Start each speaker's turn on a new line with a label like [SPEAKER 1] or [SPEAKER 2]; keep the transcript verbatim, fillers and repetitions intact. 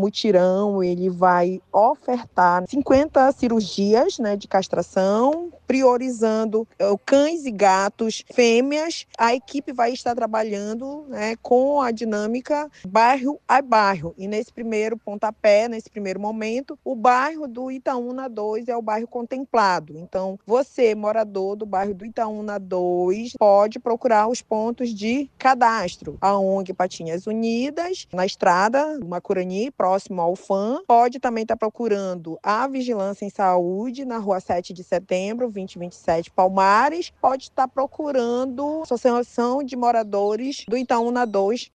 [SPEAKER 1] mutirão, ele vai ofertar cinquenta cirurgias, né, de castração, priorizando uh, cães e gatos fêmeas. A equipe vai estar trabalhando, né, com a dinâmica bairro a bairro. E nesse primeiro pontapé, nesse primeiro momento, o bairro do Itaúna dois é o bairro contemplado. Então, você, morador do bairro do Itaúna dois, pode procurar os pontos de cadastro. A O N G Patinhas Unidas, na estrada do Macurani, próximo ao F A M. Pode também estar procurando a Vigilância em Saúde, na rua sete de setembro, vinte e vinte e sete, Palmares. Pode estar procurando a Associação de Moradores do Itaúna dois,